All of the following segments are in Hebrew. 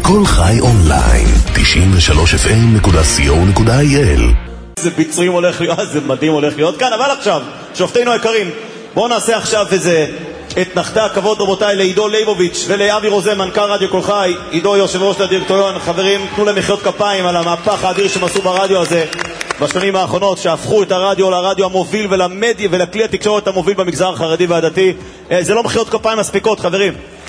כל חי אונליין, 93fm.co.il. זה ביצועים הולך להיות, זה מדהים הולך להיות כאן, אבל עכשיו, שופטינו היקרים, בואו נעשה עכשיו איזה את נחתי הכבוד רבותיי לעידו ליבוביץ' ולאבי רוזן, מנכ"ל רדיו כל חי. עידו יושב ראש לדירקטוריון. חברים, תנו להם מחיאות כפיים על המהפך האדיר שהם עשו ברדיו הזה בשנים האחרונות, שהפכו את הרדיו לרדיו המוביל ולמדיה ולכלי התקשורת המוביל במגזר החרדי והדתי. זה לא מחיאות כפיים מספיקות, חברים.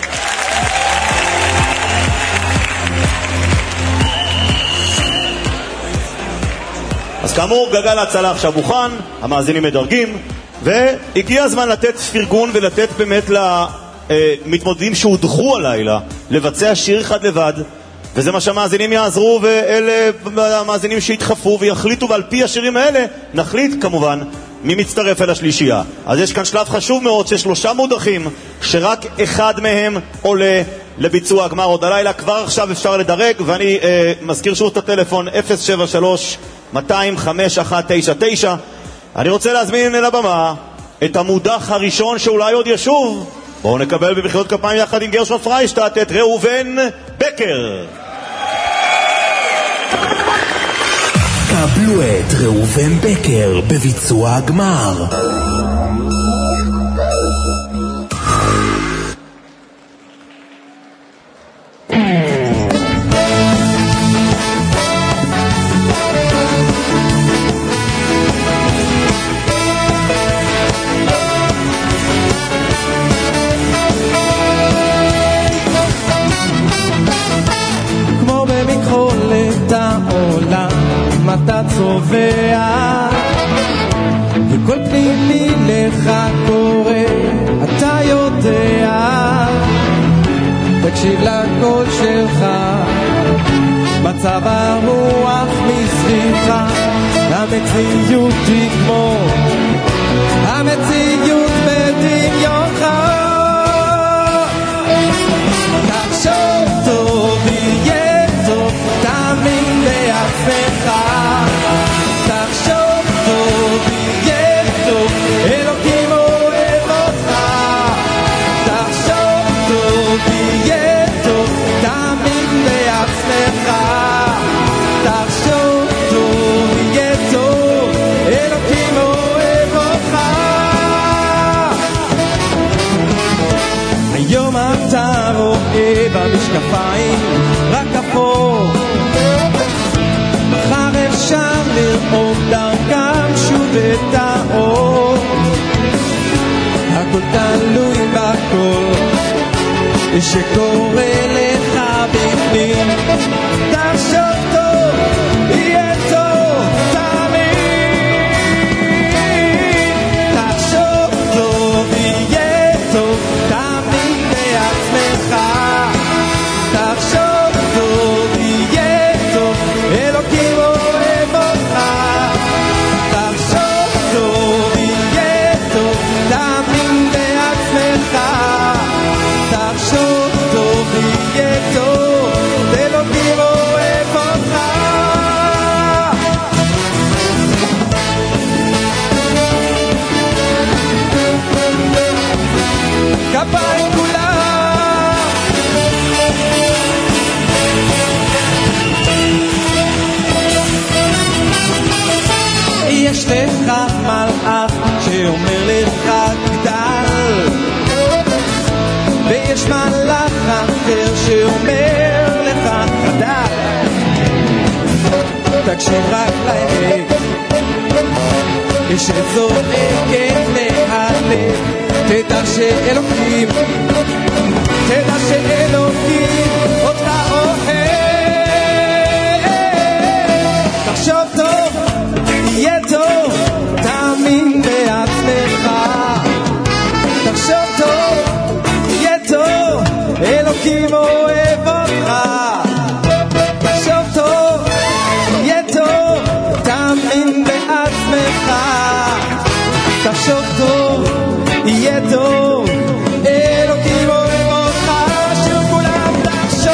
אז כאמור, גלגל ההצלה עכשיו מוכן, המאזינים מדרגים, והגיע הזמן לתת פרגון ולתת באמת למתמודדים שהודחו הלילה לבצע שיר אחד לבד, וזה מה שהמאזינים יעזרו, ואלה המאזינים שהתחפו ויחליטו, ועל פי השירים האלה נחליט כמובן מי מצטרף אל השלישייה. אז יש כאן שלב חשוב מאוד ששלושה מודחים שרק אחד מהם עולה לביצוע הגמר עוד הלילה. כבר עכשיו אפשר לדרג, ואני מזכיר שוב את הטלפון 073-200-5199. אני רוצה להזמין אל הבמה את המודח הראשון שאולי עוד ישוב. בואו נקבל במחיאות כפיים יחד עם גרשון פריישטט את ראובן בקר. קבלו את ראובן בקר בביצוע הגמר. אתה צובע וכל פנימי לך קורא, אתה יודע, תקשיב לקול שלך, מצב הרוח מסביבך, המציאות תגמור, המציאות בדמיונך. תחשוב טוב, יהיה טוב, תאמין בעצמך. תחשוב טוב, יהיה טוב, אלוקים אוהב אותך. תחשוב טוב, יהיה טוב, תאמין בעצמך. תחשוב טוב, יהיה טוב, אלוקים אוהב אותך. היום אתה רואה במשקפיים רק אפור, מחר אפשר לראות דרכם שוב את האור. הכל תלוי בכל שקורה לך בפנים. תחשוב טוב, יהיה טוב, תאמין. תחשוב טוב, יהיה טוב, תאמין בעצמך. תחשוב טוב, יהיה טוב, אלוקים אוהב אותך. תחשוב טוב, יהיה טוב, תאמין בעצמך. תחשוב טוב, יהיה טוב, אלוקים אוהב אותך. כפיים כולם. יש לך מלאך שאומר לך גדל, ויש מלאך אחר שאומר לך חדל. תקשיב רק לאמת שזועקת מהלב, תדע שאלוקים, תדע שאלוקים אותך אוהב. תחשוב טוב, יהיה טוב, תאמין בעצמך. תחשוב טוב, יהיה טוב, אלוקים אוהב אותך. תחשוב טוב, יהיה טוב, תאמין בעצמך. תחשוב טוב, יהיה טוב, אלוקים אוהב אותך. שוב כולם תחשוב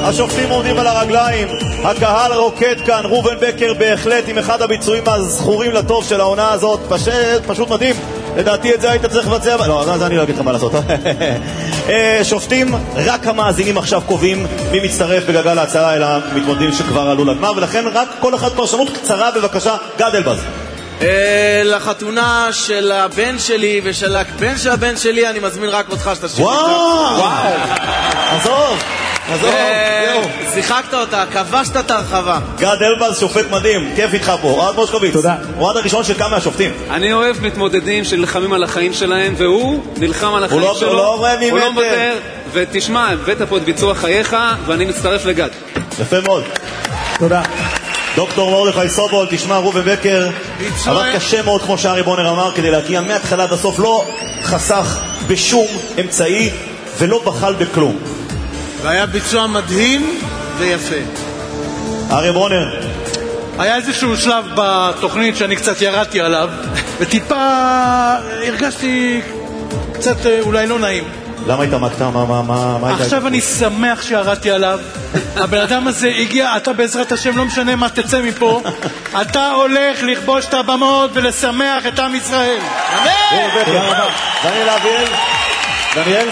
השופטים עומדים על הרגליים, הקהל רוקד כאן, ראובן בקר בהחלט עם אחד הביצועים הזכורים לטוב של העונה הזאת, פשוט מדהים. לדעתי את זה היית צריך לבצע, לא, זה אני לא אגיד לך מה לעשות. שופטים, רק המאזינים עכשיו קובעים מי מצטרף בגלגל ההצלה אל המתמודדים שכבר עלו לגמר, ולכן רק כל אחד פרשנות קצרה בבקשה. גד אלבז. לחתונה של הבן שלי ושל הבן של הבן שלי אני מזמין רק אותך שתשאיר. וואו, עזוב, שיחקת אותה, כבשת את הרחבה. גד אלבז, שופט מדהים, כיף איתך פה. אוהד מושקוביץ, תודה. אוהד הראשון של כמה מהשופטים. אני אוהב מתמודדים שנלחמים על החיים שלהם, והוא נלחם על החיים שלו, הוא לא מוותר. ותשמע, הבאת פה את ביצוע חייך ואני מצטרף לגד. יפה מאוד, תודה. דוקטור מרדכי סובול. תשמע, ראובן בקר עבד קשה מאוד כמו שארי בונר אמר כדי להגיע מההתחלה עד הסוף, לא חסך בשום אמצעי ולא בחל בכלום, והיה ביצוע מדהים ויפה. ארי בונר, היה איזשהו שלב בתוכנית שאני קצת ירדתי עליו וטיפה הרגשתי קצת אולי לא נעים. למה התעמקת? מה עכשיו אני שמח שירדתי עליו. הבן אדם הזה הגיע, אתה בעזרת השם לא משנה מה תצא מפה, אתה הולך לכבוש את הבמות ולשמח את עם ישראל. אמן! תודה רבה. דניאל אביאל, דניאל,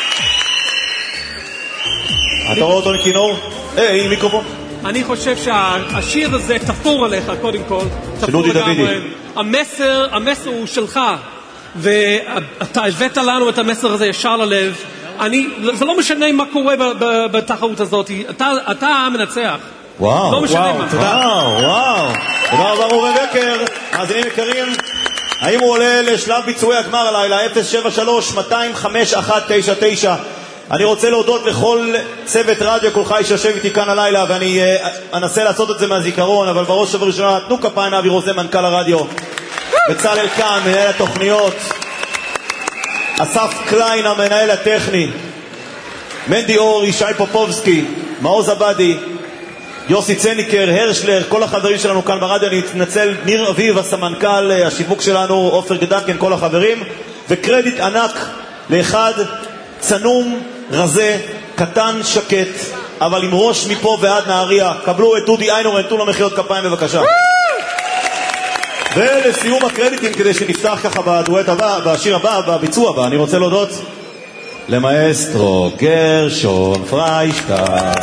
אתה רואה אותו עם כינור? עם מיקרופון? אני חושב שהשיר הזה תפור עליך קודם כל, דודי דוידי. המסר הוא שלך, ואתה הבאת לנו את המסר הזה ישר ללב. זה לא משנה מה קורה בתחרות הזאת, אתה המנצח. וואו, לא משנה וואו, מה. וואו. תודה רבה ראובן בקר. מאזינים יקרים, האם הוא עולה לשלב ביצועי הגמר הלילה? 073-205-199. אני רוצה להודות לכל צוות רדיו כל חי שיושב איתי כאן הלילה, ואני אנסה לעשות את זה מהזיכרון, אבל בראש ובראשונה תנו כפיים אבי רוזן מנכ"ל הרדיו, בצלאל כאן מנהל התוכניות, אסף קליין המנהל הטכני, מנדי אור, ישי פופובסקי, מעוז עבדי, יוסי צניקר, הרשלר, כל החברים שלנו כאן ברדיו. אני מתנצל, ניר אביב הסמנכ"ל השיווק שלנו, עופר גדנקן, כל החברים, וקרדיט ענק לאחד צנום, רזה, קטן, שקט, אבל עם ראש מפה ועד נהריה. קבלו את דודי איינורן, תנו לו מחיאות כפיים בבקשה. ולסיום הקרדיטים, כדי שנפתח ככה בדואט הבא, בשיר הבא, בביצוע הבא, אני רוצה להודות למאסטרו גרשון פריישטייט.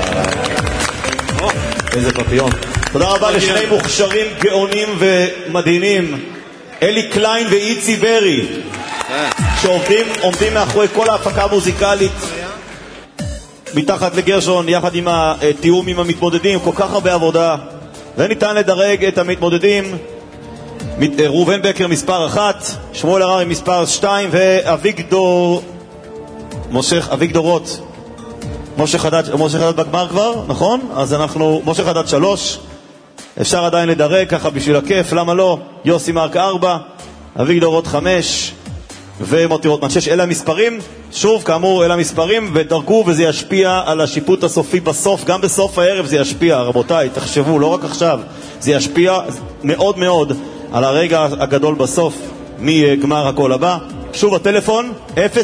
איזה פפיון. תודה רבה לשני מוכשרים גאונים ומדהימים, אלי קליין ואיצי ברי, שעומדים מאחורי כל ההפקה המוזיקלית מתחת לגרשון, יחד עם התיאום עם המתמודדים. כל כך הרבה עבודה, וניתן לדרג את המתמודדים: ראובן בקר מספר 1, שמואל הררי מספר 2, ואביגדור רוט. משה חדד בגמר כבר, נכון? אז אנחנו משה חדד 3, אפשר עדיין לדרג ככה בשביל הכיף, למה לא? יוסי מרק 4, אביגדור רוט 5 ומוטי רוטמן 6. אלה המספרים, שוב כאמור אלה המספרים, ודרגו, וזה ישפיע על השיפוט הסופי בסוף, גם בסוף הערב זה ישפיע. רבותיי, תחשבו, לא רק עכשיו, זה ישפיע מאוד מאוד על הרגע הגדול בסוף מגמר הכל הבא. שוב הטלפון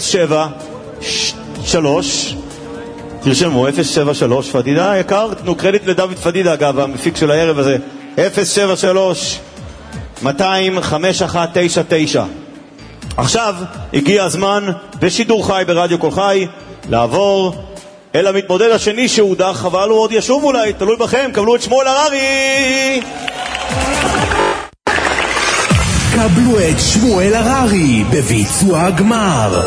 073, תרשמו 073, פדידה יקר, תנו קרדיט לדוד פדידה אגב, המפיק של הערב הזה, 073-200-5199. עכשיו הגיע הזמן בשידור חי ברדיו כל חי לעבור אל המתמודד השני שהודח, אבל הוא עוד ישוב אולי, תלוי בכם. קבלו את שמואל הררי. קבלו את שמואל הררי בביצוע הגמר.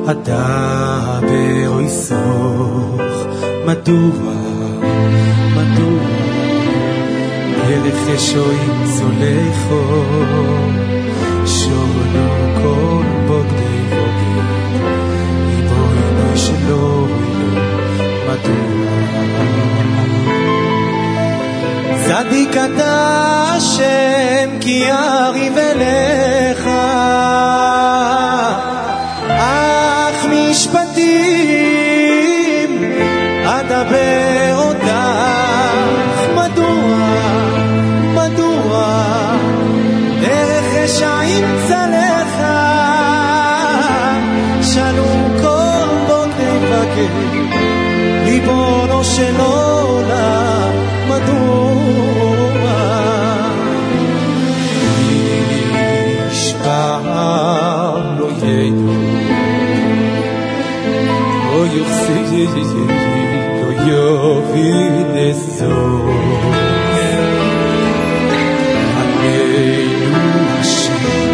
אדבר יסוך מדוע דרך אשוין צולחו שונו כל בוגדי בוגד איבוינו שלא מדוע צדיק אתה השם כי יריב אליך אך משפטים אדבר אותך מדוע דרך רשעים צלך שלום כל בוגדי בוגד ריבונו של עולם מדוע נשבע לא ידעו לא יחזיר לא יוביל לסוף עלינו השם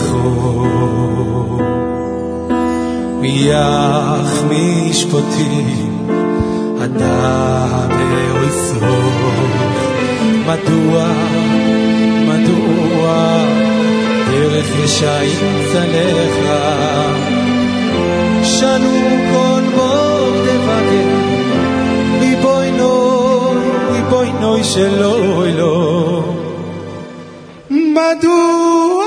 ברחוב מיח משפוטי אדם וישרוד מדוע דרך ישעים צלך שנו כל בור דבקר ריבוי נוי שלו אלו מדוע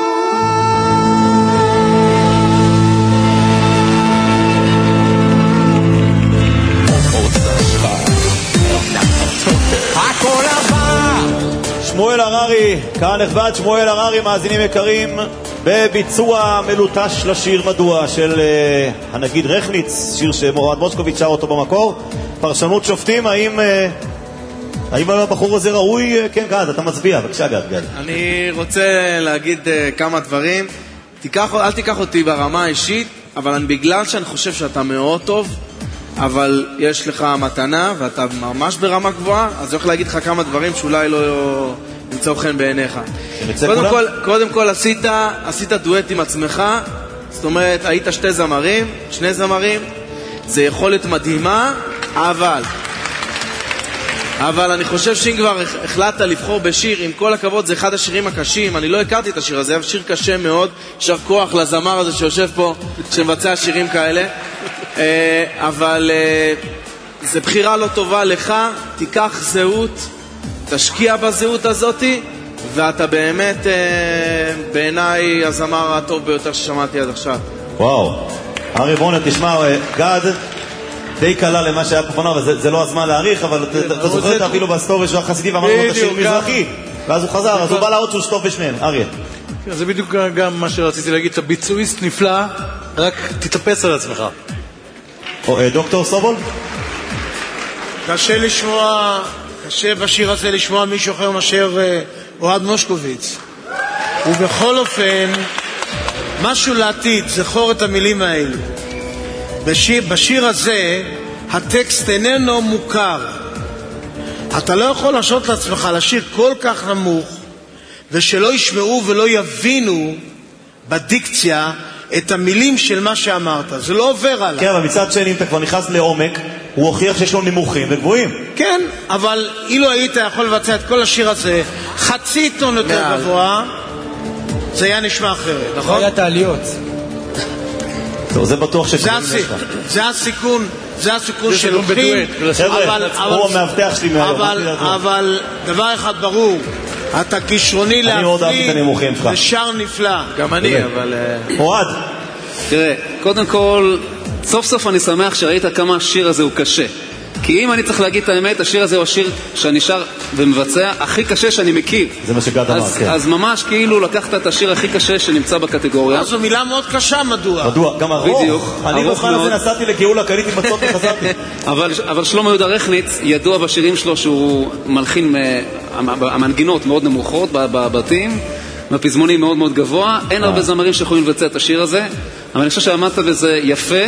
הכל עבר שמואל הררי, קהל נכבד, שמואל הררי, מאזינים יקרים, בביצוע מלוטש לשיר מדוע של הנגיד רכניץ, שיר שמורד מושקוביץ שר אותו במקור. פרשנות שופטים, האם הבחור הזה ראוי? כן, גד, אתה מצביע, בבקשה גד. אני רוצה להגיד כמה דברים. אל תיקח אותי ברמה האישית, אבל בגלל שאני חושב שאתה מאוד טוב, אבל יש לך מתנה ואתה ממש ברמה גבוהה, אז אני הולך להגיד לך כמה דברים שאולי לא נמצאו חן בעיניך. קודם כל עשית דואט עם עצמך, זאת אומרת היית שני זמרים, זה יכולת מדהימה, אבל אני חושב שאם כבר החלטת לבחור בשיר, עם כל הכבוד זה אחד השירים הקשים, אני לא הכרתי את השיר הזה, שיר קשה מאוד, שר כוח לזמר הזה שיושב פה, שמבצע שירים כאלה, אבל זה בחירה לא טובה לך, תיקח זהות, תשקיע בזהות הזאת, ואתה באמת בעיניי הזמר הטוב ביותר ששמעתי עד עכשיו. וואו, ארי ברונר, תשמע, גד די קלה למה שהיה פה פונה, אבל זה לא הזמן להאריך, אבל אתה זוכר את אפילו בסטורי של החסידי ואמרנו את השיר מזרחי, ואז הוא חזר, אז הוא בא להראות שהוא שטוף בשניהם. אריה, זה בדיוק גם מה שרציתי להגיד, אתה ביצועיסט נפלא, רק תתאפס על עצמך. דוקטור סובול? קשה בשיר הזה לשמוע מישהו אחר מאשר אוהד מושקוביץ. ובכל אופן, משהו לעתיד, זכור את המילים האלה. בשיר הזה, הטקסט איננו מוכר. אתה לא יכול לשעות לעצמך לשיר כל כך נמוך, ושלא ישמעו ולא יבינו בדיקציה את המילים של מה שאמרת. זה לא עובר עליו. כן, אבל מצד שני, אם אתה כבר נכנס לעומק, הוא הוכיח שיש לו נמוכים וגבוהים. כן, אבל אילו היית יכול לבצע את כל השיר הזה חצי טון יותר גבוה, זה היה נשמע אחרת. נכון? היה תעליות. טוב, זה בטוח שכן. זה הסיכון שלוקחים. הוא המאבטח שלי מהיום. אבל דבר אחד ברור, אתה כישרוני להפליא ושר נפלא. גם אני, אבל... אוהד. תראה, קודם כל, סוף סוף אני שמח שראית כמה השיר הזה הוא קשה. כי אם אני צריך להגיד את האמת, השיר הזה הוא השיר שאני שר ומבצע הכי קשה שאני מכיר. זה מה שגד אמר, כן. אז ממש כאילו לקחת את השיר הכי קשה שנמצא בקטגוריה. זו מילה מאוד קשה, מדוע? גם ארוך. בדיוק. אני בזמן הזה נסעתי לגאולה, קניתי מצות וחזרתי. אבל שלמה יהודה רכניץ ידוע בשירים שלו שהוא מלחין המנגינות מאוד נמוכות בבתים, בפזמונים מאוד מאוד גבוה. אין הרבה זמרים שיכולים לבצע את השיר הזה, אבל אני חושב שעמדת בזה יפה.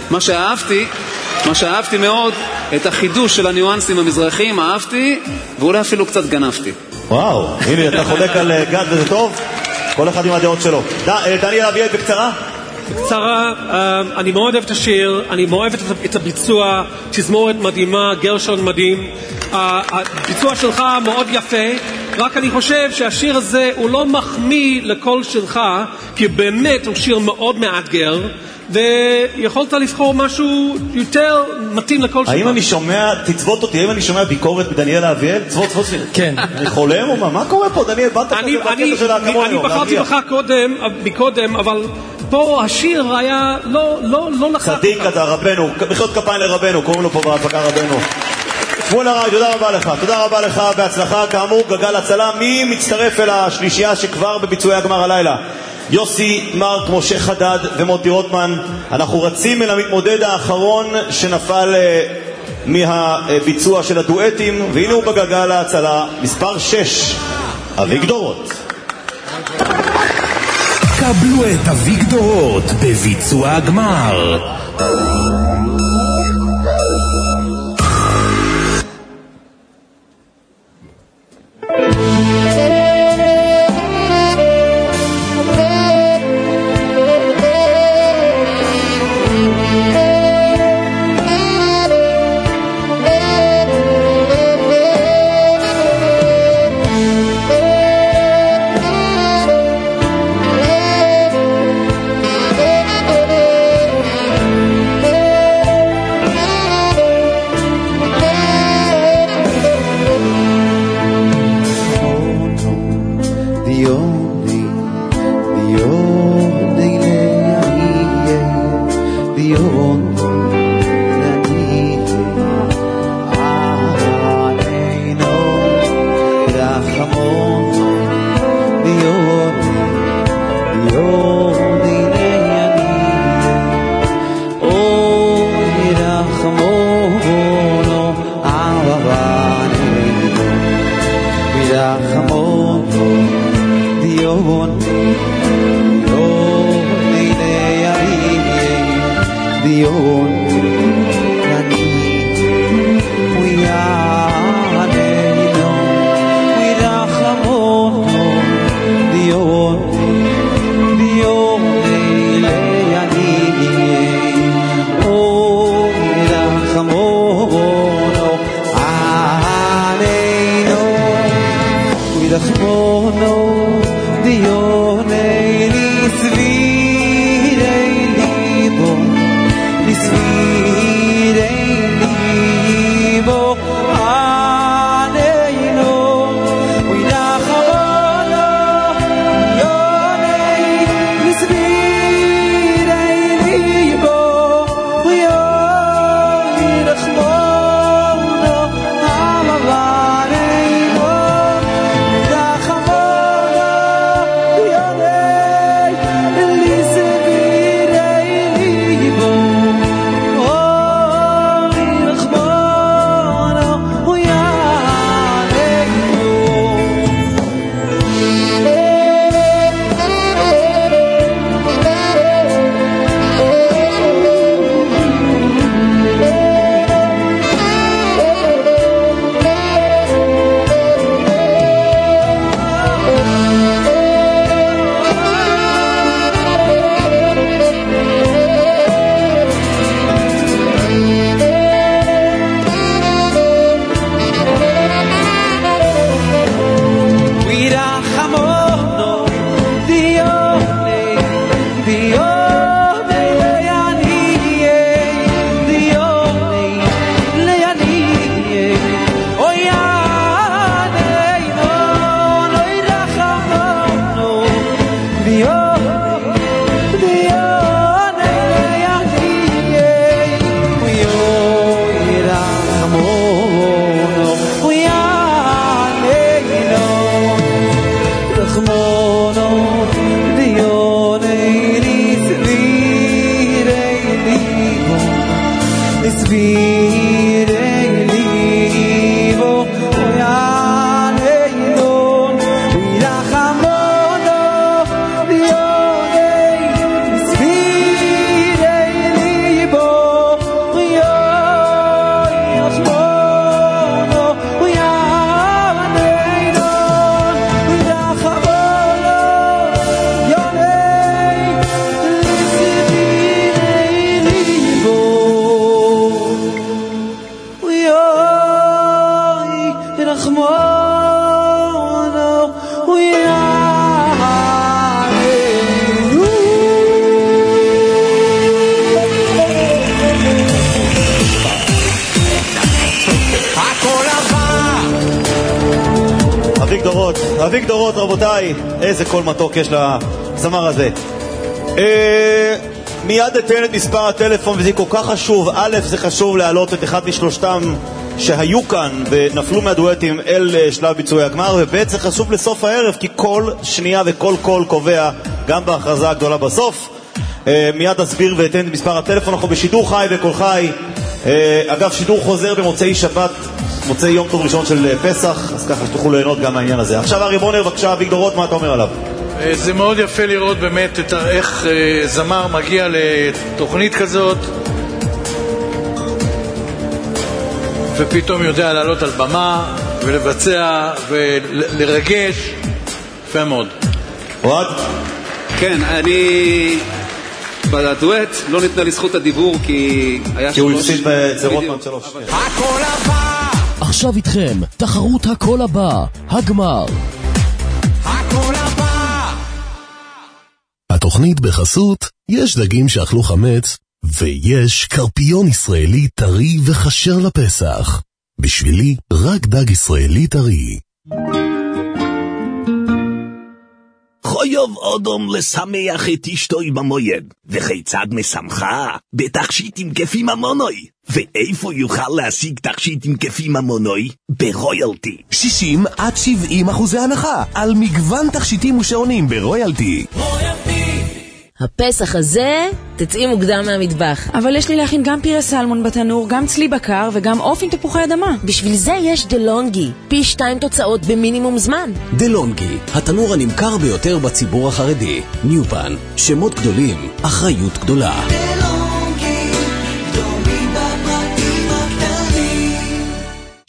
מה שאהבתי מאוד, את החידוש של הניואנסים המזרחיים, אהבתי, ואולי אפילו קצת גנבתי. וואו, הנה, אתה חולק על גד וזה טוב? כל אחד עם הדעות שלו. דניאל אביעד, בקצרה? בקצרה, אני מאוד אוהב את השיר, אני מאוד אוהב את הביצוע, תזמורת מדהימה, גרשון מדהים. הביצוע שלך מאוד יפה, רק אני חושב שהשיר הזה הוא לא מחמיא לקול שלך, כי באמת הוא שיר מאוד מאתגר, ויכולת לבחור משהו יותר מתאים לקול שלך. האם אני שומע, תצוות אותי, האם אני שומע ביקורת מדניאל אביאל? צוות לי. כן. אני חולם או מה? מה קורה פה, דניאל? אני בחרתי בך קודם, אבל פה השיר היה לא לחק. צדיק אתה, רבנו, מחיאות כפיים לרבנו, קוראים לו פה בהפקה רבנו. שמואל הררי, תודה רבה לך, בהצלחה. כאמור, גלגל הצלה, מי מצטרף אל השלישייה שכבר בביצועי הגמר הלילה? יוסי מרק, משה חדד ומוטי רוטמן. אנחנו רצים אל המתמודד האחרון שנפל מהביצוע של הדואטים, והנה הוא בגלגל ההצלה, מספר 6, אביגדורות. קבלו את אביגדורות בביצוע הגמר. אביגדורות, רבותיי, איזה קול מתוק יש לזמר הזה. מיד אתן את מספר הטלפון, וזה כל כך חשוב. א', זה חשוב להעלות את אחד משלושתם שהיו כאן ונפלו מהדואטים אל שלב ביצועי הגמר, וב' זה חשוב לסוף הערב, כי כל שנייה וכל קול קובע גם בהכרזה הגדולה בסוף. מיד אסביר ואתן את מספר הטלפון. אנחנו בשידור חי וכל חי. אגב, שידור חוזר במוצאי שבת, מוצאי יום טוב ראשון של פסח, אז ככה שתוכלו ליהנות גם מהעניין הזה. עכשיו ארי בונר, בבקשה. אביגדורות, מה אתה אומר עליו? זה מאוד יפה לראות באמת איך זמר מגיע לתוכנית כזאת ופתאום יודע לעלות על במה ולבצע ולרגש. יפה מאוד. אוהד? כן, אני בדואט לא ניתנה לי זכות הדיבור כי היה הוא הפסיד בזרוטמן 3. הכל הבא! עכשיו איתכם תחרות הכל הבא, הגמר. הכל הבא! התוכנית בחסות, יש דגים שאכלו חמץ ויש קרפיון ישראלי טרי וחשר לפסח. בשבילי רק דג ישראלי טרי. חויוב אודום לשמח את אשתוי במויד, וכיצד משמחה? בתכשיטים כפי ממונוי. ואיפה יוכל להשיג תכשיטים כפי ממונוי? ברויאלטי. 60-70% הנחה על מגוון תכשיטים ושעונים ברויאלטי. הפסח הזה תצאי מוקדם מהמטבח. אבל יש לי להכין גם פירה סלמון בתנור, גם צלי בקר וגם עוף עם תפוחי אדמה. בשביל זה יש דלונגי, פי 2 תוצאות במינימום זמן. דלונגי, התנור הנמכר ביותר בציבור החרדי. ניופן, שמות גדולים, אחריות גדולה. דלונגי,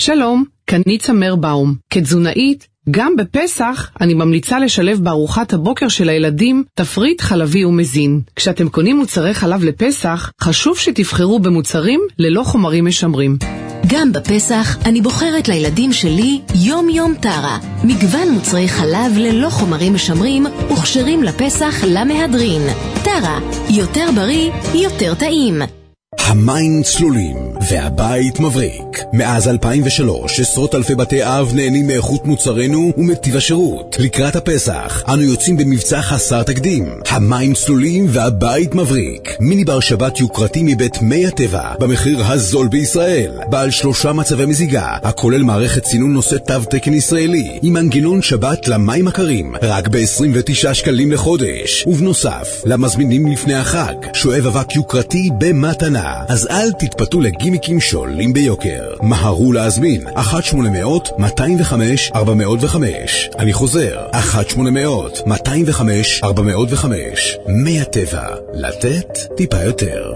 שלום, כאן ניצה מרבאום. כתזונאית, גם בפסח אני ממליצה לשלב בארוחת הבוקר של הילדים תפריט חלבי ומזין. כשאתם קונים מוצרי חלב לפסח, חשוב שתבחרו במוצרים ללא חומרים משמרים. גם בפסח אני בוחרת לילדים שלי יום יום טרה. מגוון מוצרי חלב ללא חומרים משמרים וכשרים לפסח למהדרין. טרה, יותר בריא, יותר טעים. המים צלולים והבית מבריק. מאז 2003 עשרות אלפי בתי אב נהנים מאיכות מוצרנו ומטיב השירות. לקראת הפסח אנו יוצאים במבצע חסר תקדים. המים צלולים והבית מבריק. מיני בר שבת יוקרתי מבית מי הטבע במחיר הזול בישראל, בעל 3 מצבי מזיגה, הכולל מערכת צינון נושא תו תקן ישראלי עם מנגנון שבת למים הקרים, רק ב-29 שקלים לחודש. ובנוסף, למזמינים לפני החג, שואב אבק יוקרתי במתנה. אז אל תתפתו לגימיקים שולים ביוקר. מהרו להזמין 1-800-205-405. אני חוזר, 1-800-205-405. מי הטבע, לתת טיפה יותר.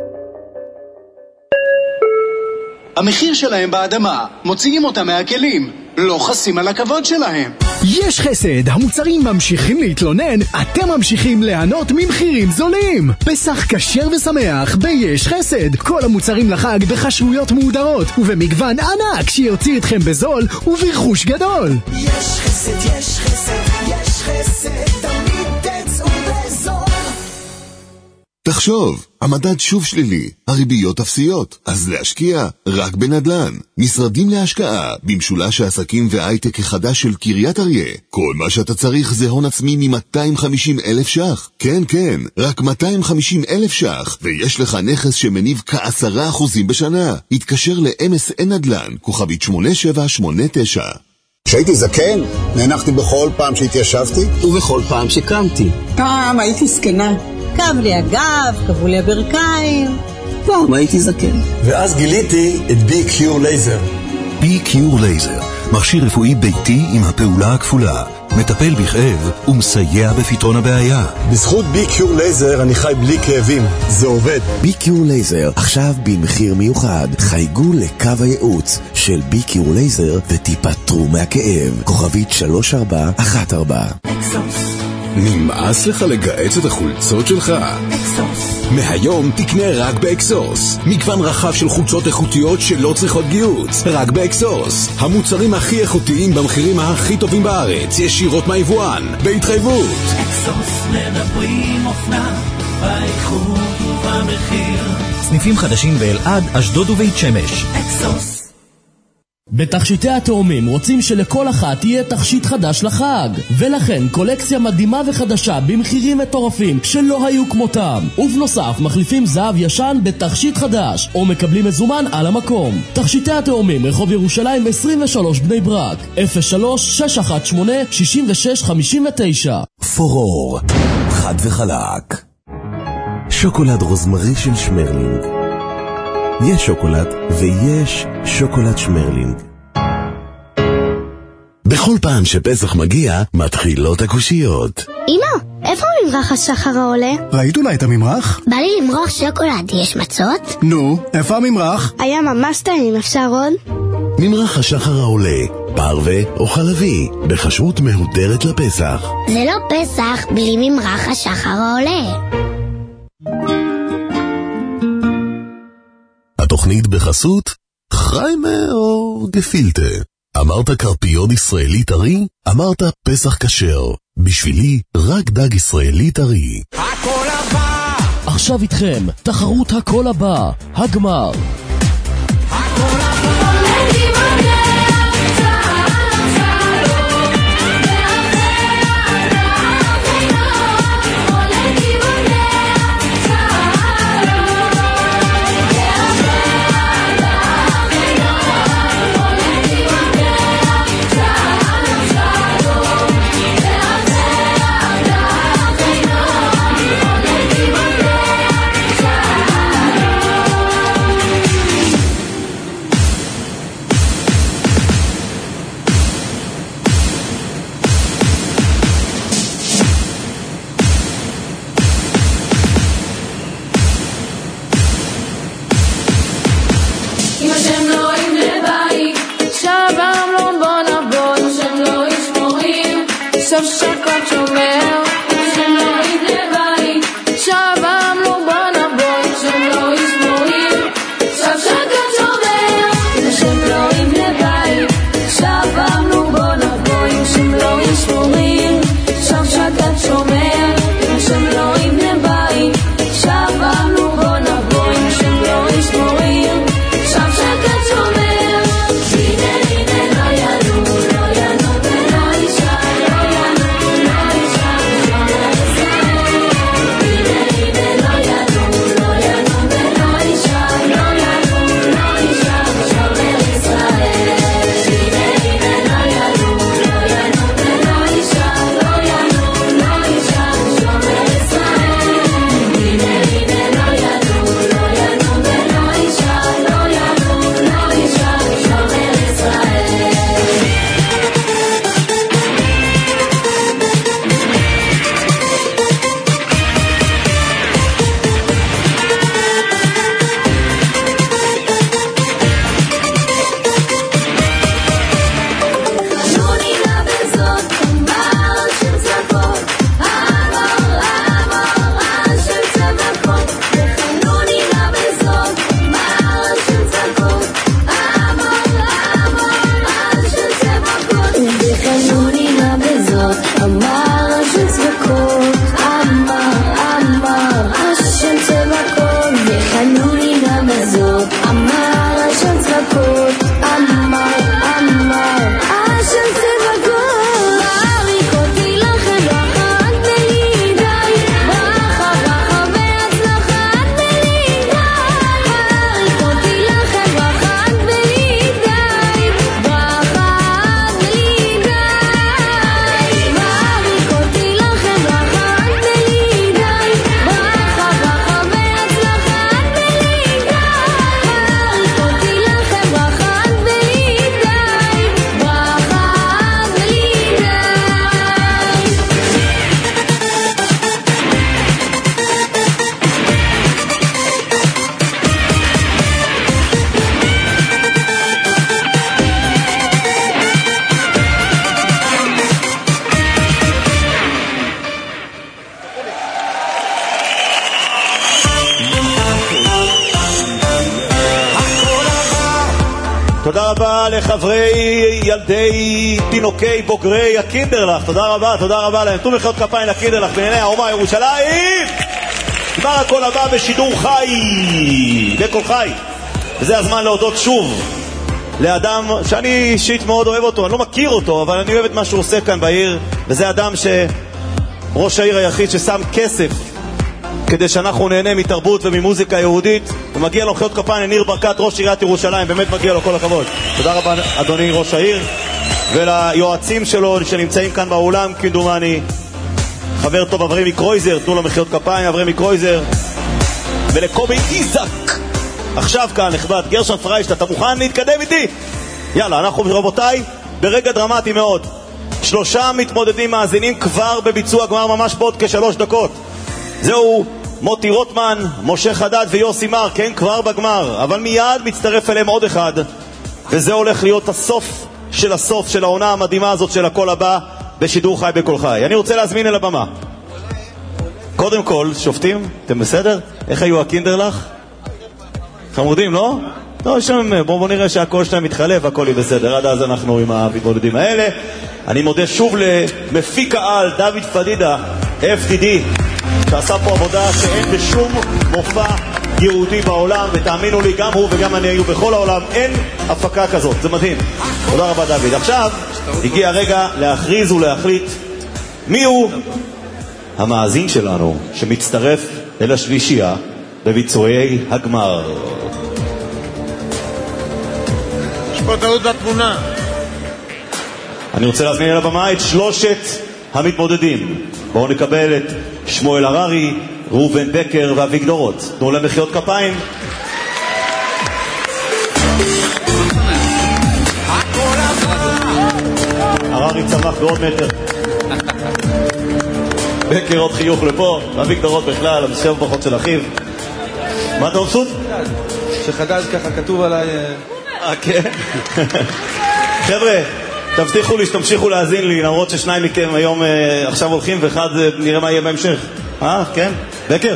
המחיר שלהם באדמה, מוציאים אותם מהכלים, לא חסים על הכבוד שלהם. יש חסד, המוצרים ממשיכים להתלונן, אתם ממשיכים ליהנות ממחירים זולים. פסח כשר ושמח ביש חסד. כל המוצרים לחג בחשויות מהודרות ובמגוון ענק שיוציא אתכם בזול וברכוש גדול. יש חסד, יש חסד, יש חסד, תמיד תצאו בזול. תחשוב, המדד שוב שלילי, הריביות אפסיות, אז להשקיע רק בנדל"ן. משרדים להשקעה, במשולש העסקים וההייטק החדש של קריית אריה. כל מה שאתה צריך זה הון עצמי מ-250,000 ש"ח. כן, כן, רק 250,000 ש"ח, ויש לך נכס שמניב כ10% בשנה. התקשר ל-MSN נדל"ן, כוכבית 8789. כשהייתי זקן, נהנחתי בכל פעם שהתיישבתי ובכל פעם שקמתי. פעם הייתי זקנה. כאב לי הגב, כאבו לי הברכיים. פעם הייתי זקן. ואז גיליתי את בי-קיור לייזר. בי-קיור לייזר, מכשיר רפואי ביתי עם הפעולה הכפולה. מטפל בכאב ומסייע בפתרון הבעיה. בזכות בי-קיור לייזר אני חי בלי כאבים. זה עובד. בי-קיור לייזר, עכשיו במחיר מיוחד. חייגו לקו הייעוץ של בי-קיור לייזר ותיפטרו מהכאב. כוכבית 3414. אקסוס. נמאס לך לגעץ את החולצות שלך? אקסוס. מהיום תקנה רק באקסוס. מגוון רחב של חולצות איכותיות שלא צריכות גיוץ. רק באקסוס. המוצרים הכי איכותיים במחירים הכי טובים בארץ. ישירות מהיבואן. בהתחייבות. אקסוס מדברים אופנה, באיכות ובמחיר. סניפים חדשים באלעד, אשדוד ובית שמש. אקסוס. בתכשיטי התאומים רוצים שלכל אחת יהיה תכשיט חדש לחג, ולכן קולקציה מדהימה וחדשה במחירים מטורפים שלא היו כמותם. ובנוסף מחליפים זהב ישן בתכשיט חדש או מקבלים מזומן על המקום. תכשיטי התאומים, רחוב ירושלים 23 בני ברק, 03-618-6659. פורור, חד וחלק. שוקולד רוזמרי של שמרלינג. יש שוקולד ויש שוקולד שמרלינג. בכל פעם שפסח מגיע, מתחילות הקושיות. אמא, איפה ממרח השחר העולה? ראית אולי את הממרח? בא לי למרוח שוקולד, יש מצות? נו, איפה הממרח? היה ממש טעים, אפשר עוד? ממרח השחר העולה, פרווה או חלבי, בכשרות מהודרת לפסח. זה לא פסח בלי ממרח השחר העולה. התוכנית בחסות חיימה או גפילטה. אמרת קרפיון ישראלי טרי? אמרת פסח כשר. בשבילי רק דג ישראלי טרי. הכל הבא! עכשיו איתכם, תחרות הכל הבא, הגמר. הכל הבא! שקט שומר שהם לא יבנה בית שב אמרו בוא נבוא שהם לא ישמורים שב שקט שומר שהם לא יבנה בית שב אמרו בוא נבוא שהם לא ישמורים שב שקט שומר שהם לא יבנה בית שב אמרו בוא נבוא שהם לא ישמורים שב שקט שומר תודה רבה לחברי ילדי תינוקי בוגרי הקינדרלך, תודה רבה להם. תנו מחיאות כפיים לקינדרלך בעיני האומה ירושלים. גמר הכל הבא בשידור חי, בקול חי. וזה הזמן להודות שוב לאדם שאני אישית מאוד אוהב אותו, אני לא מכיר אותו, אבל אני אוהב את מה שהוא עושה כאן בעיר, וזה אדם ראש העיר היחיד ששם כסף כדי שאנחנו נהנה מתרבות וממוזיקה יהודית, ומגיע לו מחיאות כפיים לניר ברקת, ראש עיריית ירושלים, באמת מגיע לו כל הכבוד. תודה רבה אדוני ראש העיר, וליועצים שלו שנמצאים כאן באולם, כמדומני חבר טוב אברמי קרויזר, תנו לו מחיאות כפיים אברמי קרויזר, ולקובי איזק עכשיו כאן נכבד, גרשון פריישט, אתה מוכן להתקדם איתי? יאללה, אנחנו רבותיי ברגע דרמטי מאוד, 3 מתמודדים מאזינים כבר בביצוע גמר ממש בעוד כ3 דקות. זהו מוטי רוטמן, משה חדד ויוסי מר, כן, כבר בגמר, אבל מיד מצטרף אליהם עוד אחד, וזה הולך להיות הסוף של העונה המדהימה הזאת של הכל הבא בשידור חי בכל חי. אני רוצה להזמין אל הבמה קודם כל, שופטים, אתם בסדר? איך היו הקינדרלך? חמודים, לא? לא, בואו נראה שהכל שלהם מתחלף, הכל יהיה בסדר. עד אז אנחנו עם המתמודדים האלה. אני מודה שוב למפיק העל דוד פדידה, FDD, שעשה פה עבודה שאין בשום מופע יהודי בעולם, ותאמינו לי, גם הוא וגם אני היו בכל העולם, אין הפקה כזאת, זה מדהים. תודה רבה דוד. עכשיו הגיע הרגע להכריז ולהחליט מי הוא המאזין שלנו שמצטרף אל השלישייה בביצועי הגמר. יש פה טעות בתמונה. אני רוצה להזמין אל הבמה את 3 המתמודדים. בואו נקבל את שמואל הררי, ראובן בקר ואביגדור רוט. תנו להם מחיאות כפיים. הררי צמח בעוד מטר. בקר עוד חיוך לפה, ואביגדור רוט בכלל, המשב פחות של אחיו. מה אתה מבסוט? שחדד ככה כתוב עליי... כן. חבר'ה, תבטיחו לי שתמשיכו להאזין לי, למרות ששניים מכם היום עכשיו הולכים, ואחד נראה מה יהיה בהמשך. כן? בקר?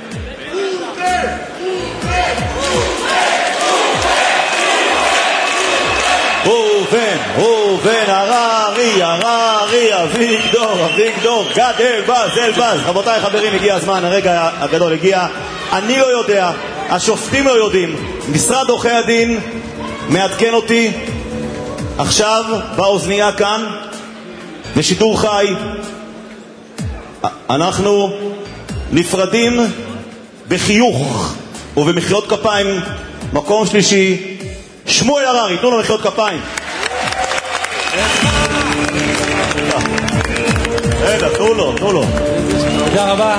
ראובן, הררי, אביגדור, גד, אלבז. רבותיי חברים, הגיע הזמן, הרגע הגדול הגיע. אני לא יודע, השופטים לא יודעים, משרד עורכי הדין מעדכן אותי עכשיו באוזנייה כאן בשידור חי, אנחנו נפרדים בחיוך ובמחיאות כפיים. מקום שלישי, שמואל הררי, תנו לו מחיאות כפיים. תנו לו. תודה רבה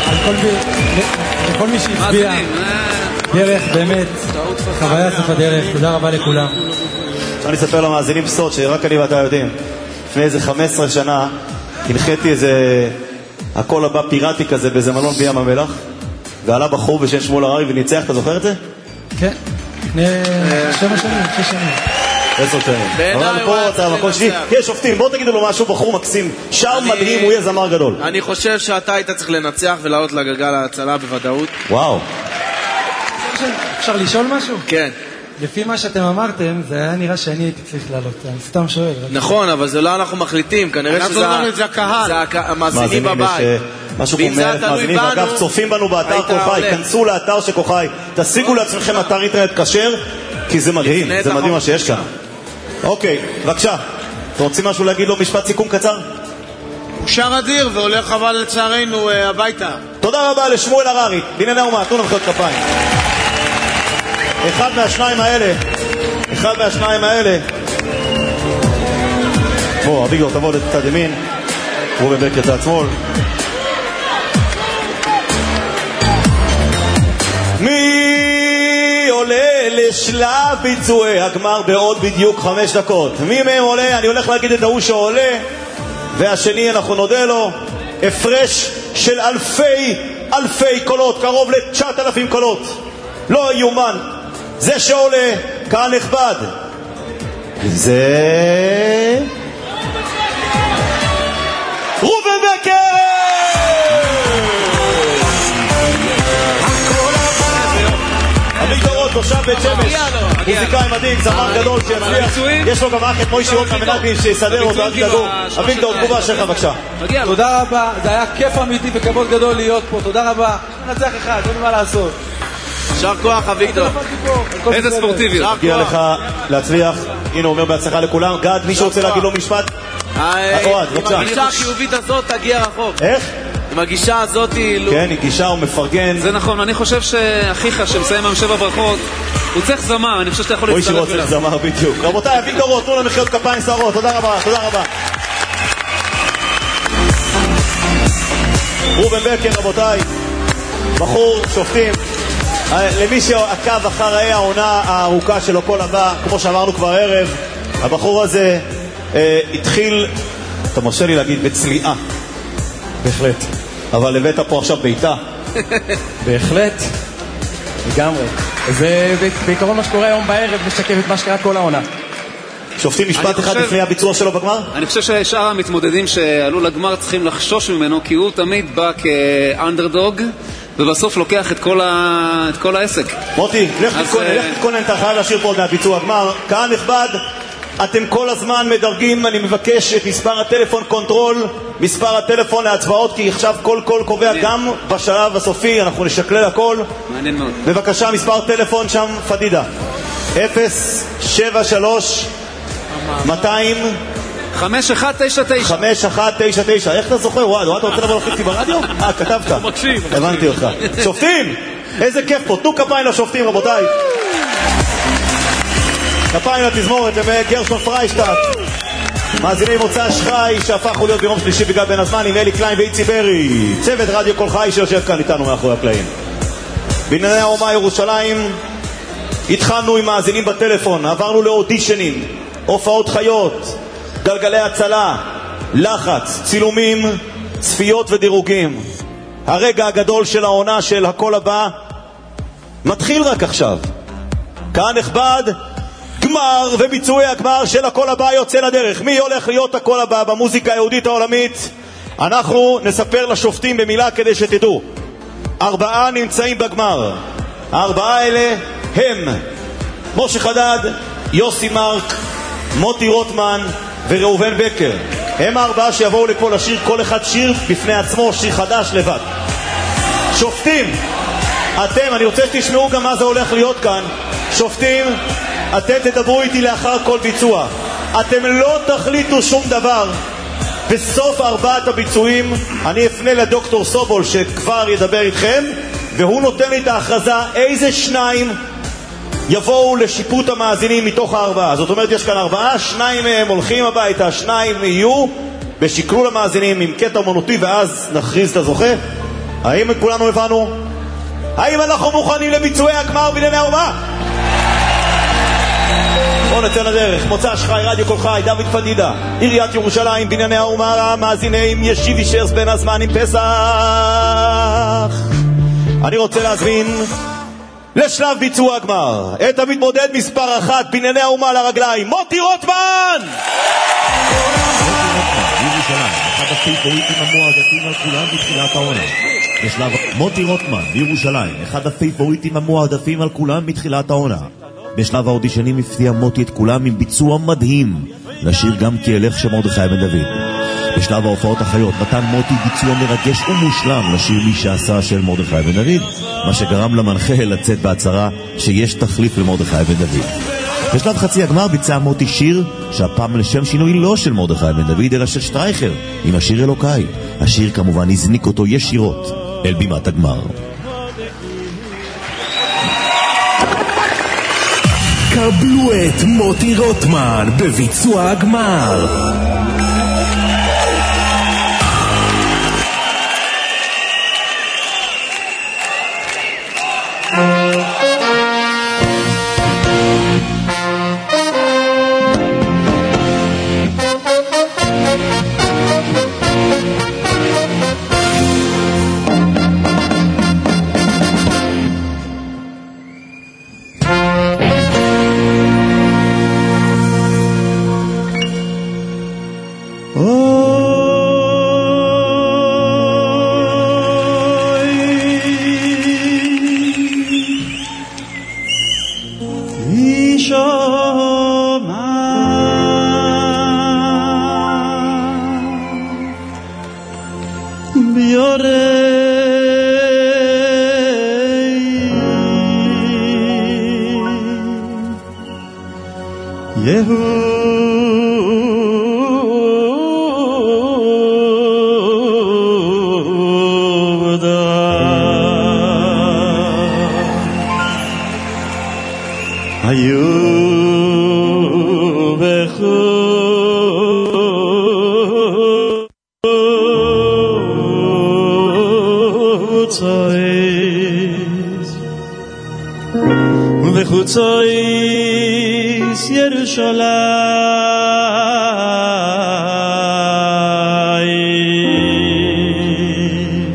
לכל מי שהצביע דרך, באמת חוויה סוף הדרך. תודה רבה לכולם. אני אספר למאזינים סוד שרק אני ואתה יודעים, לפני איזה 15 שנה הנחיתי איזה הכל הבא פיראטי כזה באיזה מלון בים המלח, ועלה בחור בשם שמואל הררי וניצח. אתה זוכר את זה? כן, לפני 7 שנים, 6 שנים. 10 שנים. אבל פה אתה המקום שלי. יש שופטים, בואו תגידו לו משהו, בחור מקסים, שר מדהים, הוא יהיה זמר גדול. אני חושב שאתה היית צריך לנצח ולעלות לגלגל ההצלה בוודאות. וואו. אפשר לשאול משהו? כן. לפי מה שאתם אמרתם, זה היה נראה שאני הייתי צריך לעלות. אני סתם שואל. נכון, אבל זה לא אנחנו מחליטים. כנראה שזה הקהל. המאזינים בבית. משהו כמו 100,000 מאזינים. אגב, צופים בנו באתר כוחי. כנסו לאתר של כוחי, תשיגו לעצמכם אתר אינטרנט כשר, כי זה מדהים, זה מדהים מה שיש כאן. אוקיי, בבקשה. אתם רוצים משהו להגיד לו, משפט סיכום קצר? הוא שר אדיר והולך אבל לצערנו הביתה. תודה רבה לשמואל הררי, בענייני האומה, תנו לו מחיאות כפיים. אחד מהשניים האלה. בוא, אביגדור, תבוא לצד ימין, ראובן בקר צד שמאל. מי עולה לשלב ביצועי הגמר בעוד בדיוק 5 דקות? מי מהם עולה? אני הולך להגיד את ההוא שעולה, והשני אנחנו נודה לו. הפרש של אלפי קולות, קרוב ל-9,000 קולות. לא יומן. זה שעולה, קהל נכבד, זה ראובן בקר. אביגדור, תושב בית שמש, מוזיקאי מדהים, זמר גדול שיצליח. יש לו גם אח את מוישי רוטמן מנגני שיסדר אותו. אביגדור, תגובה שלך בבקשה. תודה רבה, זה היה כיף אמיתי וכבוד גדול להיות פה. תודה רבה. נצח אחד, אין מה לעשות. שר כוח אביגדור, איזה ספורטיביות. מגיע לך להצליח. הנה אומר בהצלחה לכולם. גד, מישהו רוצה להגיד לו משפט? עם הגישה החיובית הזאת תגיע רחוק. איך? עם הגישה הזאת כן, היא גישה ומפרגן. זה נכון, אני חושב שאחיך שמסיים עם 7 ברכות הוא צריך זמר, אני חושב שאתה יכול להצטרף אליו. הוא צריך זמר בדיוק. רבותיי, אביגדור, תנו לנו מחיאות כפיים סערות. תודה רבה. ראובן בקר, רבותיי, בחור שופטים. למי שעקב אחרי העונה הארוכה שלו כל הבא, כמו שאמרנו כבר ערב, הבחור הזה התחיל, אתה מרשה לי להגיד, בצליעה. בהחלט. אבל הבאת פה עכשיו ביתה. בהחלט. לגמרי. זה בעיקרון מה שקורה היום בערב, משקף את מה שקרה כל העונה. שופטים משפט אחד לפני הביצוע שלו בגמר? אני חושב ששאר המתמודדים שעלו לגמר צריכים לחשוש ממנו, כי הוא תמיד בא כאנדרדוג, ובסוף לוקח את כל העסק. מוטי, לך תתכונן, אתה חייב להשאיר פה עוד מהביצוע הגמר. קהל נכבד, אתם כל הזמן מדרגים, אני מבקש את מספר הטלפון קונטרול, מספר הטלפון להצבעות, כי עכשיו כל קובע גם בשלב הסופי, אנחנו נשקלל הכל. מעניין מאוד. בבקשה, מספר טלפון שם, פדידה. 073 200 5199. 5199. איך אתה זוכר? וואו, אתה רוצה לבוא להחליט אותי ברדיו? כתבת. הבנתי אותך. שופטים! איזה כיף פה. תנו כפיים לשופטים, רבותיי. כפיים לתזמורת, הם גרשון פריישטט. מאזיני מוצא שחי שהפכו להיות ביום שלישי בגלל בין הזמן עם אלי קליין ואיצי ברי. צוות רדיו כל חי שיושב כאן איתנו מאחורי הקלעים. בענייני האומה ירושלים התחלנו עם מאזינים בטלפון, עברנו לאודישנים, הופעות חיות, גלגלי הצלה, לחץ, צילומים, צפיות ודירוגים. הרגע הגדול של העונה של הכל הבא מתחיל רק עכשיו. קהל נכבד, הגמר וביצועי הגמר של הקול הבא יוצא לדרך. מי הולך להיות הקול הבא במוזיקה היהודית העולמית? אנחנו נספר לשופטים במילה כדי שתדעו. 4 נמצאים בגמר. 4 האלה הם משה חדד, יוסי מרק, מוטי רוטמן וראובן בקר. הם 4 שיבואו לפה לשיר כל אחד שיר בפני עצמו, שיר חדש לבד. שופטים, אתם, אני רוצה שתשמעו גם מה זה הולך להיות כאן. שופטים, אתם תדברו איתי לאחר כל ביצוע. אתם לא תחליטו שום דבר. בסוף 4 הביצועים אני אפנה לדוקטור סובול שכבר ידבר איתכם, והוא נותן לי את ההכרזה איזה 2 יבואו לשיפוט המאזינים מתוך 4. זאת אומרת יש כאן 4, 2 מהם הולכים הביתה, 2 יהיו בשקלול המאזינים עם קטע אומנותי, ואז נכריז את הזוכה. האם כולנו הבנו? האם אנחנו מוכנים לביצועי הגמר בענייני האומה? בואו נצא לדרך. מוצא שחי, רדיו כל חי, דוד פדידה, עיריית ירושלים, בנייני האומה, מאזינים, ישיבי שרס בין הזמנים פסח. אני רוצה להזמין לשלב ביצוע הגמר את המתמודד מספר 1 בנייני האומה לרגליים, מוטי רוטמן! ירושלים, אחד הפייבוריטים המועדפים על כולם מתחילת העונה. בשלב מוטי רוטמן בירושלים, אחד הפייבוריטים המועדפים על כולם מתחילת העונה. בשלב האודישנים הפתיע מוטי את כולם עם ביצוע מדהים לשיר גם כי אלך שמרדכי בן דוד. בשלב ההופעות החיות נתן מוטי ביצוע מרגש ומושלם לשיר מי שעשה של מרדכי בן דוד, מה שגרם למנחה לצאת בהצהרה שיש תחליף למרדכי בן דוד. בשלב חצי הגמר ביצע מוטי שיר שהפעם לשם שינוי לא של מרדכי בן דוד אלא של שטרייכר עם השיר אלוקיי. השיר כמובן הזניק אותו ישירות אל בימת הגמר. קבלו את מוטי רוטמן בביצוע הגמר. וחוצויס ירושלים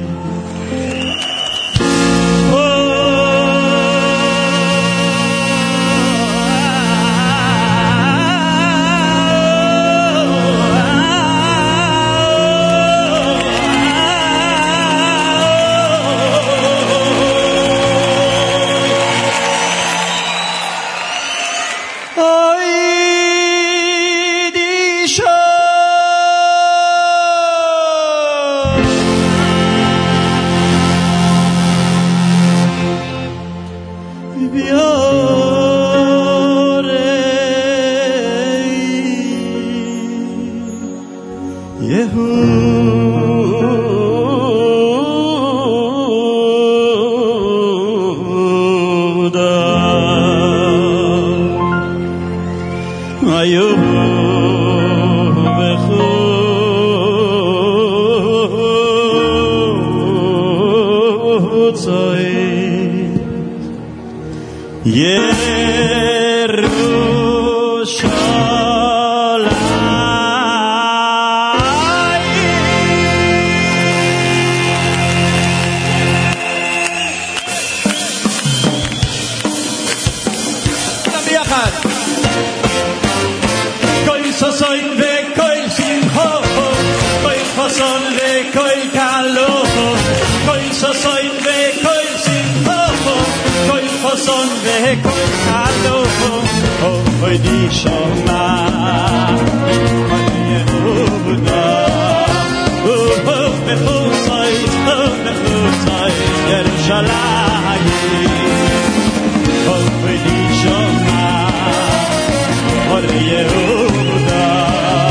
חוסון וכל חלום אוי נשמה יהודה בחוצי ירושלים אוי נשמה יהודה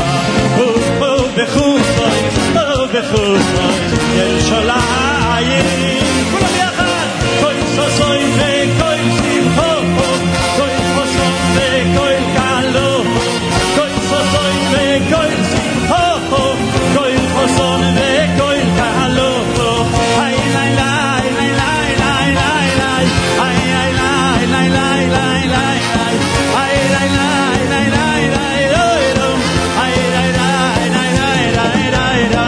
בחוצי ירושלים כולם יחד כל סוסוי וכל שמחו כל חוסון וכל קלו כל סוסוי וכל שמחו כל חוסון וכל קלו היי ליי ליי ליי ליי ליי ליי היי ליי ליי ליי ליי ליי היי ליי ליי ליי ליי ליי היי ליי ליי ליי ליי ליי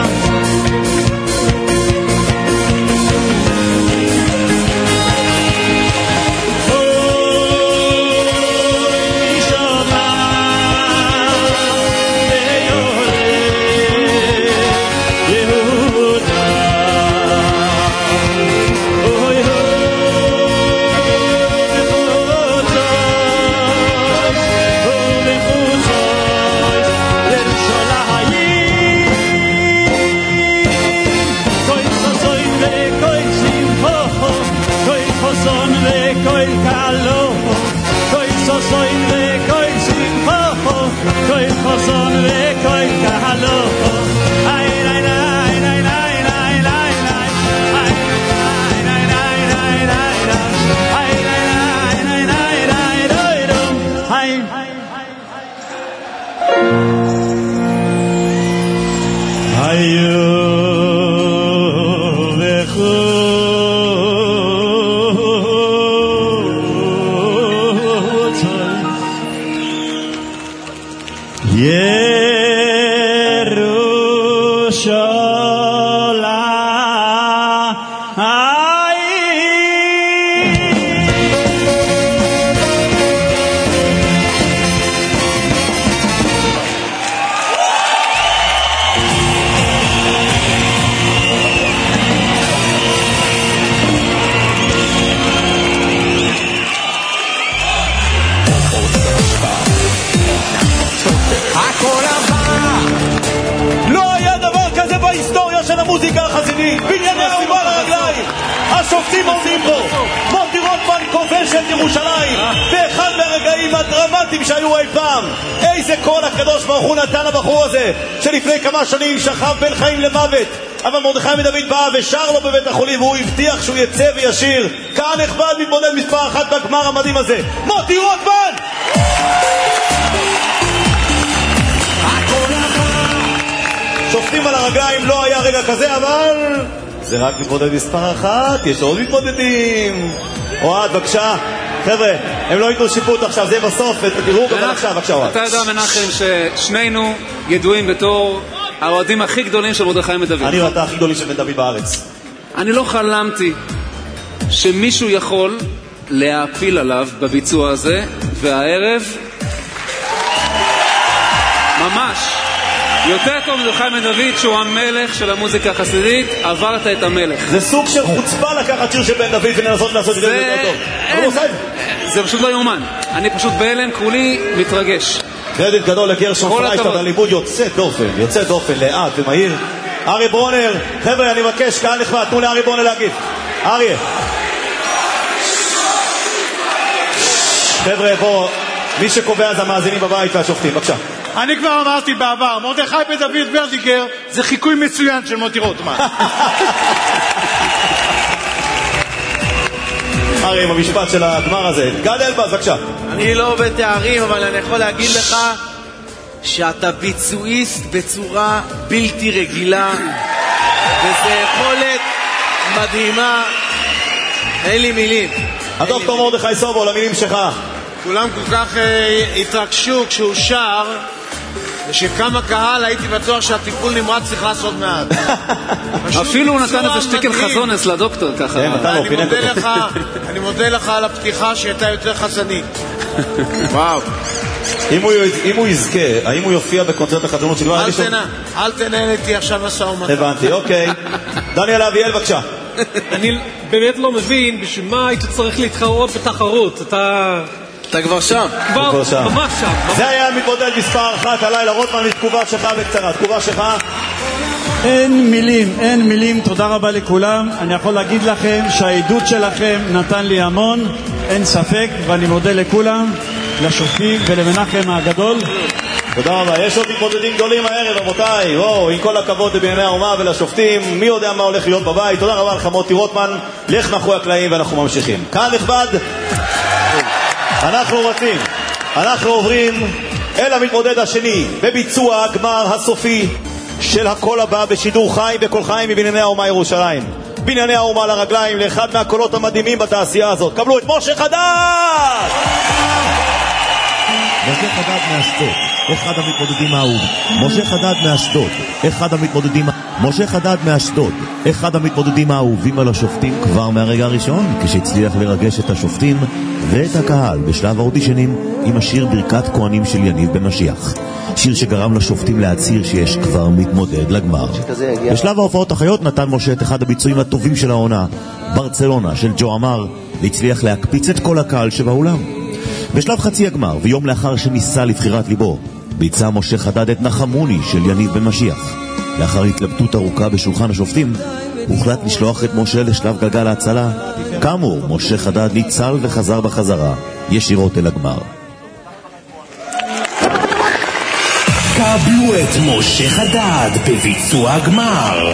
השופטים עומדים פה, מוטי רוטמן כובש את ירושלים באחד מהרגעים הדרמטיים שהיו אי פעם. איזה קול הקדוש ברוך הוא נתן לבחור הזה שלפני כמה שנים שכב בין חיים למוות, אבל מרדכי מדוד בא ושר לו בבית החולים והוא הבטיח שהוא יצא וישיר. קהל נכבד, מתמודד מספר 1 בגמר המדהים הזה, מוטי רוטמן. שופטים על הרגליים, לא היה רגע כזה, אבל זה רק מתמודד מספר 1, יש עוד מתמודדים. אוהד, בבקשה. חבר'ה, הם לא ייתנו שיפוט עכשיו, זה בסוף, תראו גם עכשיו, בבקשה אוהד. אתה יודע מנחם ששנינו ידועים בתור האוהדים הכי גדולים של מרדכי מדוד. אני ואתה הכי גדולים של בן דוד בארץ. אני לא חלמתי שמישהו יכול להפיל עליו בביצוע הזה, והערב ממש יותר טוב מרדכי מדוד שהוא המלך של המוזיקה החסידית. עברת את המלך. זה סוג של חוצפה לקחת שיר של בן דוד ולנסות לעשות את זה יותר טוב. זה פשוט לא יאומן. אני פשוט בהלם, כולי מתרגש. קרדיט גדול לגרשון פריישטד על לימוד יוצא דופן, לאט ומהיר. ארי ברונר, חבר'ה, אני מבקש, קהל נכבד, תנו לארי ברונר להגיב. אריה, חבר'ה, בוא, מי שקובע זה המאזינים בבית והשופטים, בבקשה. אני כבר אמרתי בעבר, מרדכי בן דוד ורדיגר זה חיקוי מצוין של מוטי רוטמן. ארי, עם המשפט של הגמר הזה. גד אלבז, בבקשה. אני לא בתארים, אבל אני יכול להגיד לך שאתה ביצועיסט בצורה בלתי רגילה, וזה יכולת מדהימה. אין לי מילים. הדוקטור מרדכי סובול, המילים שלך. כולם כל כך התרגשו כשהוא שר, ושכמה קהל הייתי בטוח שהטיפול נמרץ צריך לעשות מעט. אפילו הוא נתן איזה שטיקל חזונס לדוקטור ככה. אני מודה לך על הפתיחה שהייתה יותר חזנית. וואו. אם הוא יזכה, האם הוא יופיע בקונצרט החזונות שכבר... אל תנהל איתי עכשיו משא ומתן. הבנתי, אוקיי. דניאל אביאל, בבקשה. אני באמת לא מבין בשביל מה היית צריך להתחרות בתחרות. אתה כבר שם. כבר שם. ממש שם. זה היה מתמודד מספר 1 הלילה. רוטמן, תגובה שלך בקצרה. תגובה שלך. אין מילים, תודה רבה לכולם. אני יכול להגיד לכם שהעדות שלכם נתן לי המון, אין ספק, ואני מודה לכולם, לשופטים ולמנחם הגדול. תודה רבה. יש עוד מתמודדים גדולים הערב, רבותיי. וואו, עם כל הכבוד לבנייני האומה ולשופטים, מי יודע מה הולך להיות בבית. תודה רבה לך מוטי רוטמן. לך מאחורי הקלעים ואנחנו ממשיכים. כאן נכבד, אנחנו עוברים אל המתמודד השני בביצוע הגמר הסופי של הקול הבא בשידור חי בכל חיים מבנייני האומה ירושלים. בנייני האומה לרגליים לאחד מהקולות המדהימים בתעשייה הזאת. קבלו את משה חדד! משה חדד מאשדוד, אחד המתמודדים האהוב. משה חדד מאשדוד, אחד המתמודדים האהובים על השופטים כבר מהרגע הראשון, כשהצליח לרגש את השופטים ואת הקהל בשלב האודישנים עם השיר ברכת כהנים של יניב בן משיח. שיר שגרם לשופטים להצהיר שיש כבר מתמודד לגמר. בשלב ההופעות החיות נתן משה את אחד הביצועים הטובים של העונה, ברצלונה של ג'ו אמר, והצליח להקפיץ את כל הקהל שבאולם. בשלב חצי הגמר, ויום לאחר שניסה לבחירת ליבו, ביצע משה חדד את נחמוני של יניב בן משיח. לאחר התלבטות ארוכה בשולחן השופטים, הוחלט לשלוח את משה לשלב גלגל ההצלה. כאמור, משה חדד ניצל וחזר בחזרה ישירות אל הגמר. קבלו את משה חדד בביצוע הגמר.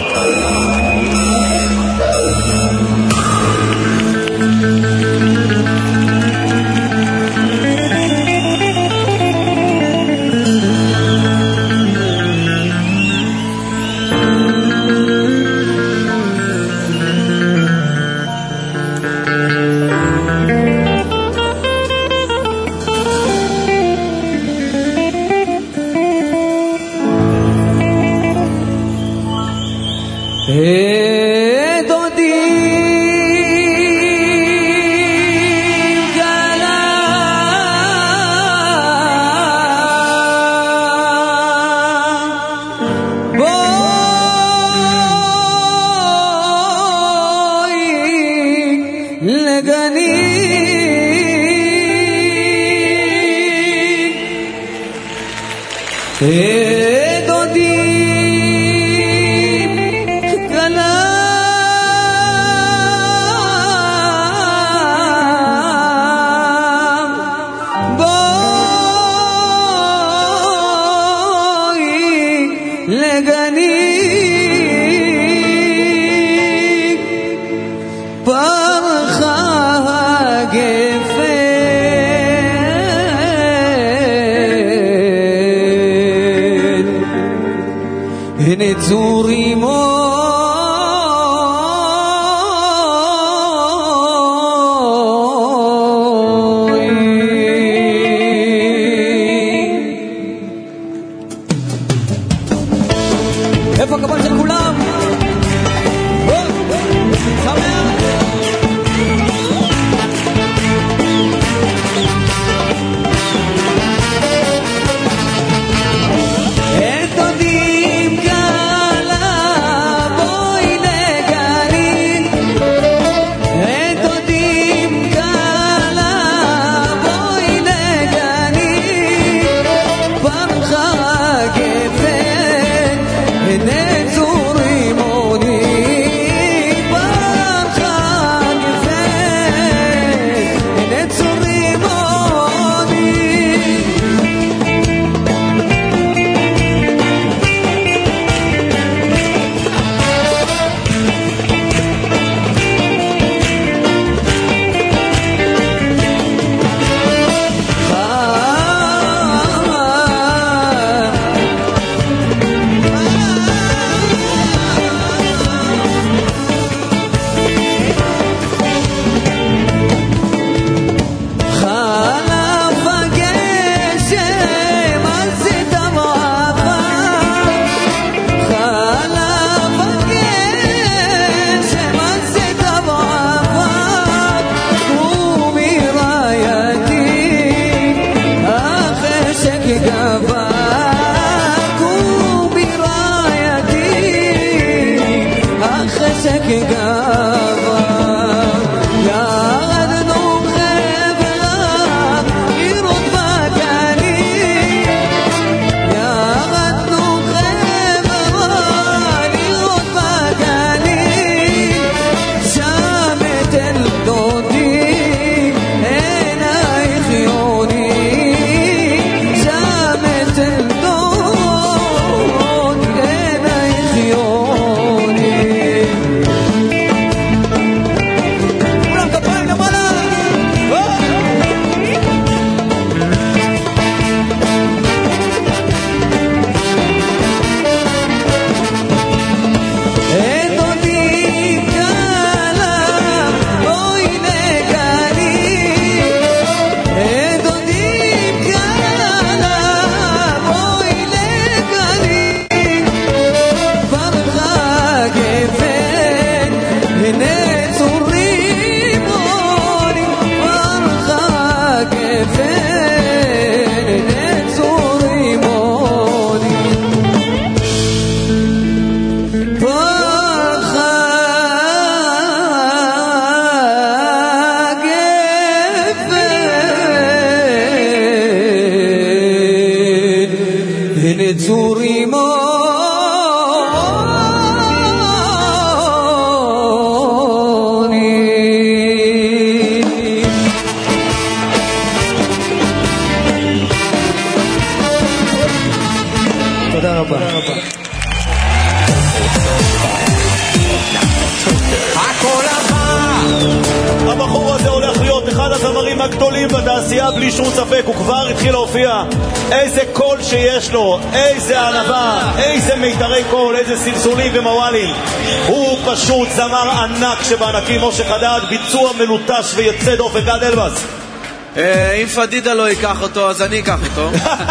הגדולים בתעשייה בלי שום ספק, הוא כבר התחיל להופיע. איזה קול שיש לו, איזה ענבה, איזה מיתרי קול, איזה סלסולים ומוואלים. הוא פשוט זמר ענק שבענקים. משה חדד, ביצוע מלוטש ויוצא דופן. גד אלבאס, אם פדידה לא ייקח אותו אז אני אקח אותו.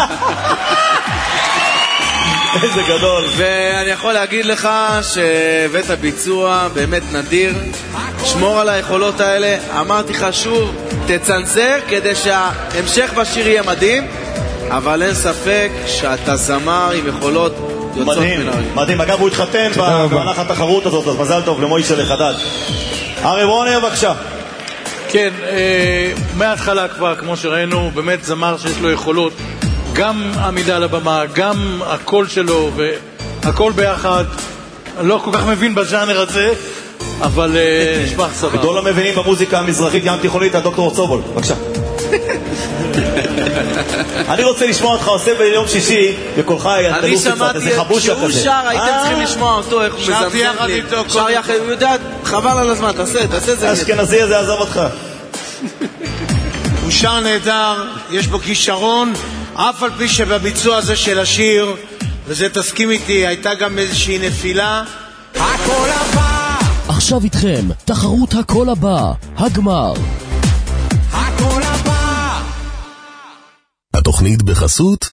איזה גדול. ואני יכול להגיד לך שהבאת ביצוע באמת נדיר. שמור על היכולות האלה. אמרתי לך שוב, תצנזר כדי שההמשך בשיר יהיה מדהים, אבל אין ספק שאתה זמר עם יכולות יוצאות מן הכלל. מדהים. אגב, הוא התחתן במהלך התחרות הזאת, אז מזל טוב למוישה חדד. ארי וורנר, בבקשה. כן, מההתחלה כבר, כמו שראינו, באמת זמר שיש לו יכולות, גם עמידה על הבמה, גם הקול שלו והכל ביחד. אני לא כל כך מבין בז'אנר הזה, אבל נשמח סבבה. גדול המבינים במוזיקה המזרחית ים תיכונית, הדוקטור צובול, בבקשה. אני רוצה לשמוע אותך עושה ביום שישי בקולך אני שמעתי שהוא שר, הייתם צריכים לשמוע אותו איך הוא מזמזם לי. שר יחד, הוא יודע, חבל על הזמן, תעשה זה. האשכנזי הזה עזב אותך. הוא שר נהדר, יש בו כישרון, אף על פי שבביצוע הזה של השיר, וזה תסכים איתי, הייתה גם איזושהי נפילה. הכל הבא, עכשיו איתכם, תחרות הקול הבא, הגמר. הכל הבא. התוכנית בחסות